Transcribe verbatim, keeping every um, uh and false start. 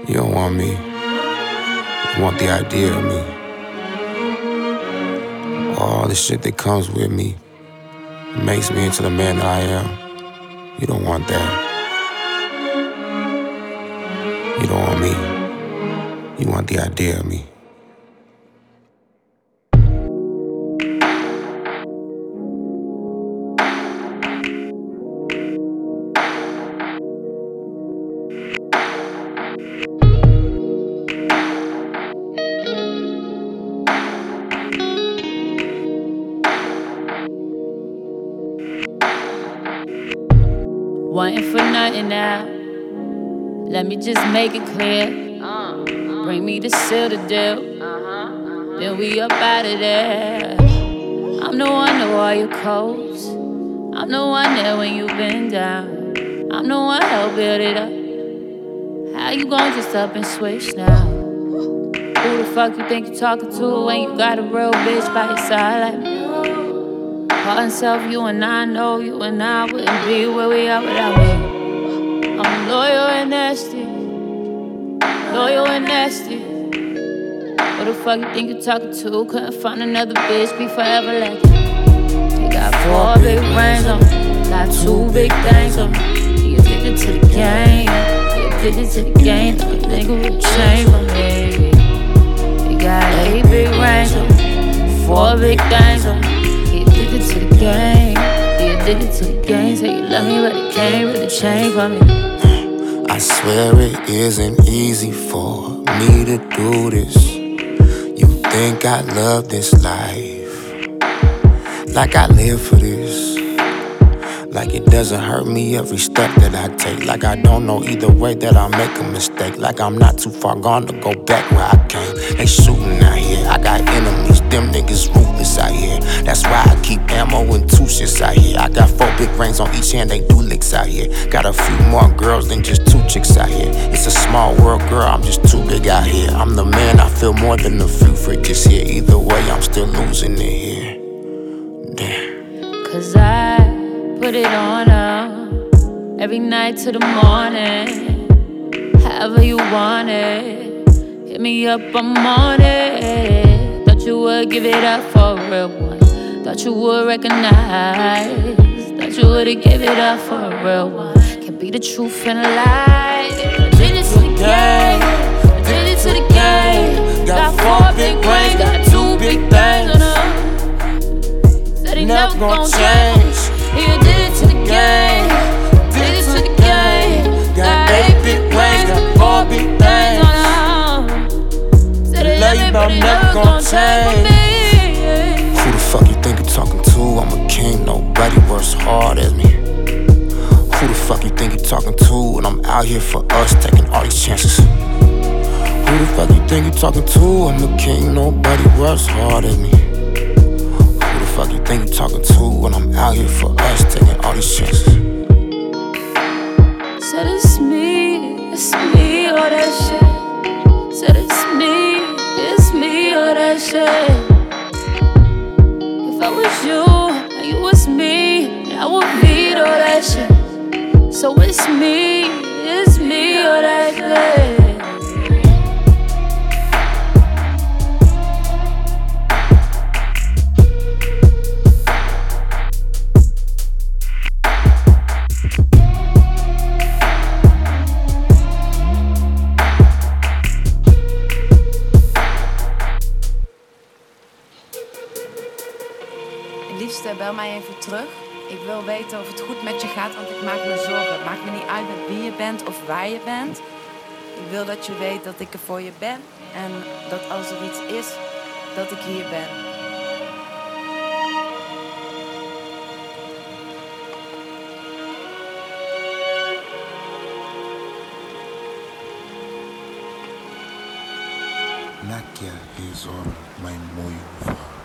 You don't want me. You want the idea of me. All the shit that comes with me makes me into the man that I am. You don't want that. You don't want me. You want the idea of me. Wanting for nothing now. Let me just make it clear. Bring me to seal the deal. Then we up out of there. I'm the one to all your codes. I'm the one there when you've been down. I'm the one help build it up. How you gon' just up and switch now? Who the fuck you think you talking to when you got a real bitch by your side like me? Heart and self, you and I know, you and I wouldn't be where we are without me. I'm loyal and nasty, loyal and nasty. What the fuck you think you talking to? Couldn't find another bitch, be forever like you. You got four big rings on me, got two big things on me. You addicted to the game, you addicted to the game. Don't think it would change for me. You got eight big rings on me, four big things on me. Addicted to the game, you addicted to the game. Say you love me, but it can't really change for me. I swear it isn't easy for me to do this. You think I love this life, like I live for this. Like it doesn't hurt me every step that I take. Like I don't know either way that I make a mistake. Like I'm not too far gone to go back where I came. They shooting out here, I got enemies. Them niggas ruthless out here. That's why I keep ammo and two shits out here. I got four big rings on each hand, they do licks out here. Got a few more girls than just two chicks out here. It's a small world, girl, I'm just too big out here. I'm the man, I feel more than a few freaks here. Either way, I'm still losing it here. Damn. Cause I put it on her every night till the morning. However you want it, hit me up, I'm on it. Thought you would give it up for a real one. Thought you would recognize. Thought you would've give it up for a real one. Can't be the truth and a lie. Did it to the game, did it to the game. Got four big rings, got two big things on her. Said he never gon' change. He did it to the game, did it to the game. Got eight big rings, got four big things on her. Said he love me, but he never gon' change. Who the fuck you think you're talking to? I'm a king, nobody works hard as me. Who the fuck you think you're talking to? And I'm out here for us, taking all these chances. Who the fuck you think you're talking to? I'm a king, nobody works hard as me. Who the fuck you think you're talking to? And I'm out here for us, taking all these chances. Said it's me, it's me, all that shit. Said it's me, it's me, all that shit. If I was you, and you was me, I would beat all that shit. So it's me, it's me, all that shit. Liefste, bel mij even terug. Ik wil weten of het goed met je gaat, want ik maak me zorgen. Het maakt me niet uit met wie je bent of waar je bent. Ik wil dat je weet dat ik er voor je ben. En dat als er iets is, dat ik hier ben. Nakia is on my moyo.